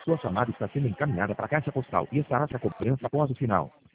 Sua chamada está sendo encaminhada para a caixa postal e estará se a cobrança após o sinal.